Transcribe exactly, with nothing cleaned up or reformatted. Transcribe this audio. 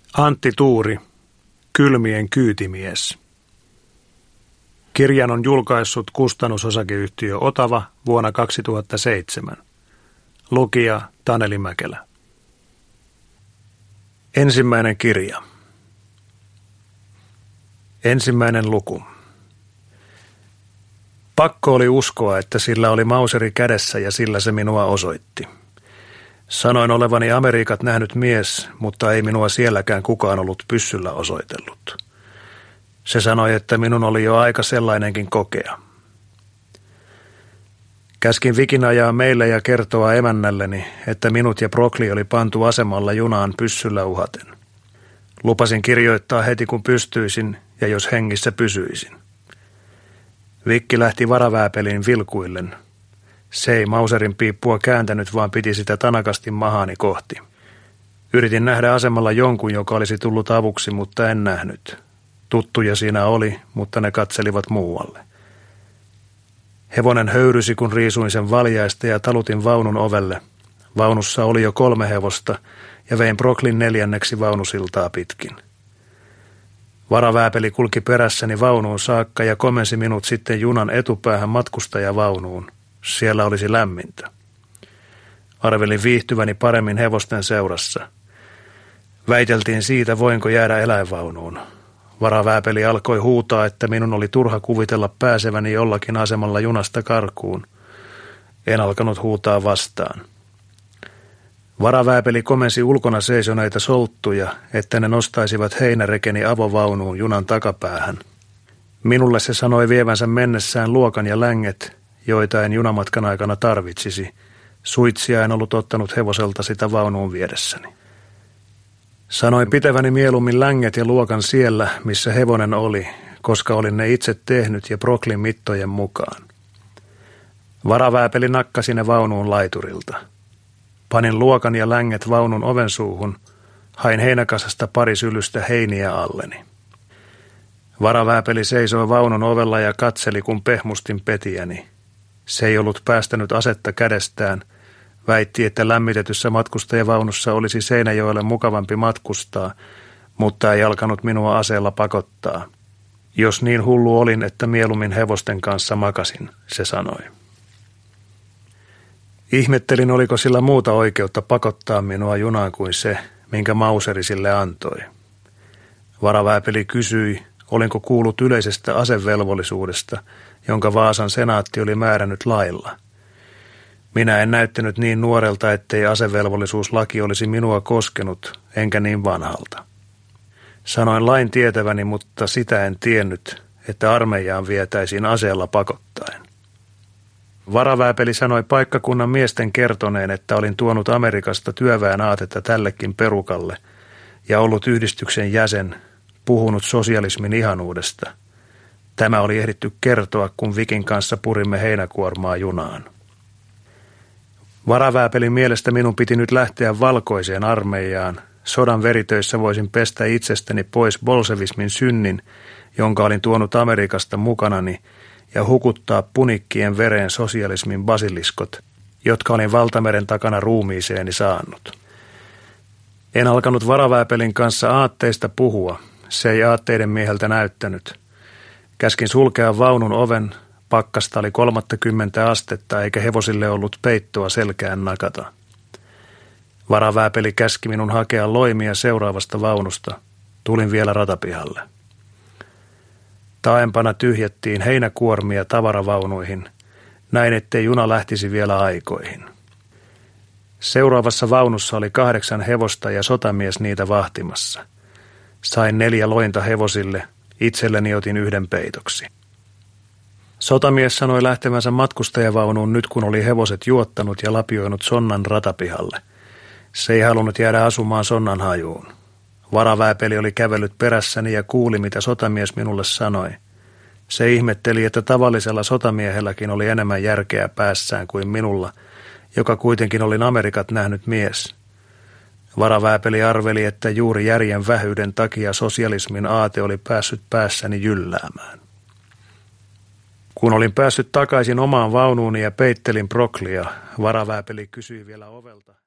Antti Tuuri, Kylmien kyytimies. Kirjan on julkaissut kustannusosakeyhtiö Otava vuonna kaksituhattaseitsemän. Lukija Taneli Mäkelä. Ensimmäinen kirja. Ensimmäinen luku. Pakko oli uskoa, että sillä oli mauseri kädessä ja sillä se minua osoitti. Sanoin olevani Amerikat nähnyt mies, mutta ei minua sielläkään kukaan ollut pyssyllä osoitellut. Se sanoi, että minun oli jo aika sellainenkin kokea. Käskin Vikin ajaa meille ja kertoa emännälleni, että minut ja Brokli oli pantu asemalla junaan pyssyllä uhaten. Lupasin kirjoittaa heti kun pystyisin ja jos hengissä pysyisin. Vikki lähti varavääpeliin vilkuillen. Se ei mauserin piippua kääntänyt, vaan piti sitä tanakasti mahaani kohti. Yritin nähdä asemalla jonkun, joka olisi tullut avuksi, mutta en nähnyt. Tuttuja siinä oli, mutta ne katselivat muualle. Hevonen höyrysi, kun riisuin sen valjaista ja talutin vaunun ovelle. Vaunussa oli jo kolme hevosta ja vein Broklin neljänneksi vaunusiltaa pitkin. Varavääpeli kulki perässäni vaunuun saakka ja komensi minut sitten junan etupäähän matkustajavaunuun. Siellä olisi lämmintä. Arvelin viihtyväni paremmin hevosten seurassa. Väiteltiin siitä, voinko jäädä eläinvaunuun. Varavääpeli alkoi huutaa, että minun oli turha kuvitella pääseväni jollakin asemalla junasta karkuun. En alkanut huutaa vastaan. Varavääpeli komensi ulkona seisoneita solttuja, että ne nostaisivat heinärekeni avovaunuun junan takapäähän. Minulle se sanoi vievänsä mennessään luokan ja länget, joita en junamatkan aikana tarvitsisi. Suitsia en ollut ottanut hevoselta sitä vaunuun viedessäni. Sanoin pitäväni mieluummin länget ja luokan siellä, missä hevonen oli, koska olin ne itse tehnyt ja Broklin mittojen mukaan. Varavääpeli nakkasi ne vaunuun laiturilta. Panin luokan ja länget vaunun oven suuhun, hain heinäkasasta pari sylystä heiniä alleni. Varavääpeli seisoi vaunun ovella ja katseli, kun pehmustin petiäni. Se ei ollut päästänyt asetta kädestään, väitti, että lämmitetyssä matkustajavaunussa olisi Seinäjoelle mukavampi matkustaa, mutta ei alkanut minua aseella pakottaa. Jos niin hullu olin, että mieluummin hevosten kanssa makasin, se sanoi. Ihmettelin, oliko sillä muuta oikeutta pakottaa minua junaan kuin se, minkä mauseri sille antoi. Varavääpeli kysyi, olinko kuullut yleisestä asevelvollisuudesta, jonka Vaasan senaatti oli määrännyt lailla. Minä en näyttänyt niin nuorelta, ettei asevelvollisuuslaki olisi minua koskenut, enkä niin vanhalta. Sanoin lain tietäväni, mutta sitä en tiennyt, että armeijaan vietäisiin aseella pakottaen. Varavääpeli sanoi paikkakunnan miesten kertoneen, että olin tuonut Amerikasta työväen aatetta tällekin perukalle ja ollut yhdistyksen jäsen, puhunut sosialismin ihanuudesta. Tämä oli ehditty kertoa, kun Vikin kanssa purimme heinäkuormaa junaan. Varavääpelin mielestä minun piti nyt lähteä valkoiseen armeijaan. Sodan veritöissä voisin pestä itsestäni pois bolsevismin synnin, jonka olin tuonut Amerikasta mukanani, ja hukuttaa punikkien vereen sosialismin basiliskot, jotka olin valtameren takana ruumiiseeni saanut. En alkanut varavääpelin kanssa aatteista puhua, se ei aatteiden mieheltä näyttänyt. Käskin sulkea vaunun oven, pakkasta oli kolmattakymmentä astetta eikä hevosille ollut peittoa selkään nakata. Varavääpeli käski minun hakea loimia seuraavasta vaunusta. Tulin vielä ratapihalle. Taempana tyhjättiin heinäkuormia tavaravaunuihin, näin ettei juna lähtisi vielä aikoihin. Seuraavassa vaunussa oli kahdeksan hevosta ja sotamies niitä vahtimassa. Sain neljä lointa hevosille, itselleni otin yhden peitoksi. Sotamies sanoi lähtevänsä matkustajavaunuun nyt kun oli hevoset juottanut ja lapioinut sonnan ratapihalle. Se ei halunnut jäädä asumaan sonnan hajuun. Varavääpeli oli kävellyt perässäni ja kuuli, mitä sotamies minulle sanoi. Se ihmetteli, että tavallisella sotamiehelläkin oli enemmän järkeä päässään kuin minulla, joka kuitenkin olin Amerikat nähnyt mies. Varavääpeli arveli, että juuri järjen vähyyden takia sosialismin aate oli päässyt päässäni jylläämään. Kun olin päässyt takaisin omaan vaunuuni ja peittelin Broklia, varavääpeli kysyi vielä ovelta.